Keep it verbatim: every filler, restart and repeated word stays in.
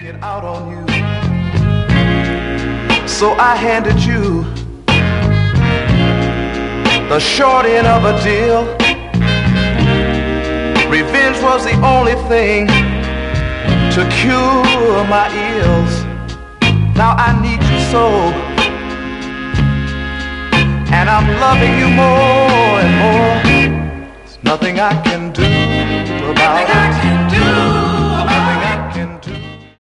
it out on you. So I handed you the short end of a deal. Revenge was the only thing to cure my ills. Now I need you so, and I'm loving you more and more. There's nothing I can do about it.